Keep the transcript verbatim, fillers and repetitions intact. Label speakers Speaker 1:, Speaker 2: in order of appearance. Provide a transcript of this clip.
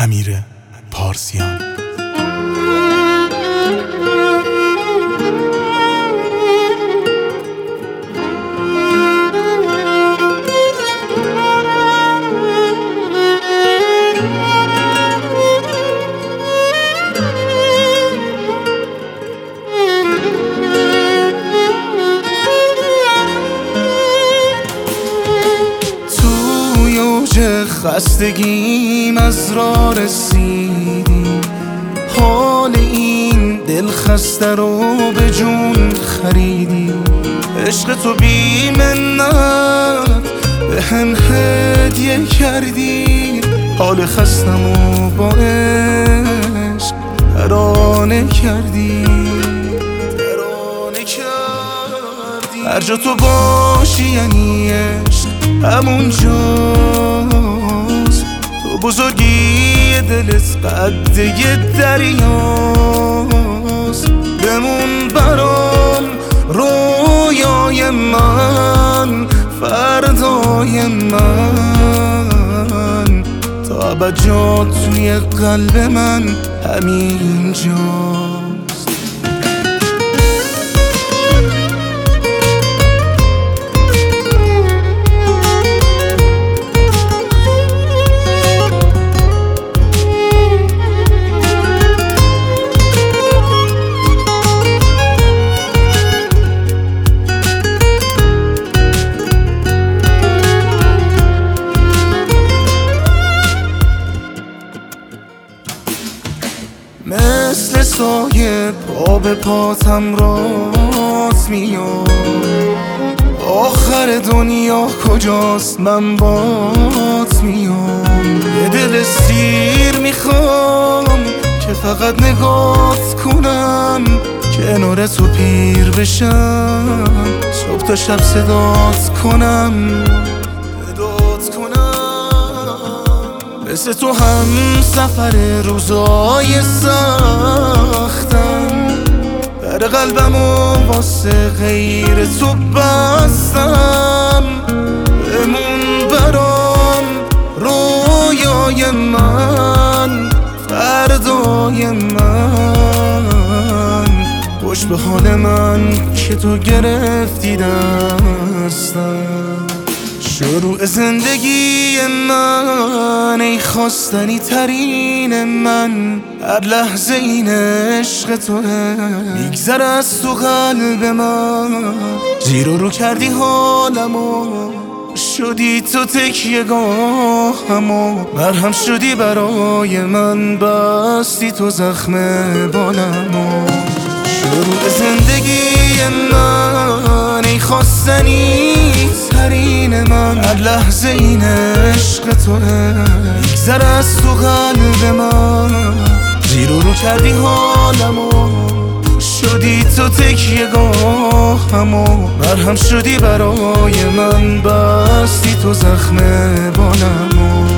Speaker 1: امیر پارسیان.
Speaker 2: خستگیم از راه رسیدی، حال این دل خسته رو به جون خریدی. عشق تو بی منت به هم هدیه کردی، حال خستمو با عشق ترانه کردی. ترانه کردی هر جا تو باشی یعنی عشق همون جاست. تو بزرگی دلت قده دریاست. بمون برام رویای من، فردای من، تا ابد جات توی قلب من همین جاست. مثل سایه پا به پاتم رات میاد، آخر دنیا کجاست من بات میام. یه دل سیر میخوام که فقط نگات کنم، کنار تو پیر بشم، صبح تا شب صدات کنم. مثل تو هم سفر روزای سختم، در قلبمو واسه غیر تو بستم. بمون برام رویای من، فردای من، خوش به حال من که تو گرفتی دستم. شروع زندگی من، ای خواستنی ترین من، هر لحظه این عشق توه میگذره از تو قلب من. زیر و رو کردی حالمو، شدی تو تکیه گاهمو، مرهم شدی برای من، بستی تو زخم بالمو. شروع زندگی من، ای خواستنی ترین من، هر لحظه این عشق توه میگذره از تو قلب من. زیر و رو کردی حالمو، شدی تو تکیه گاهمو، مرهم شدی برای من، بستی تو زخم بالمو.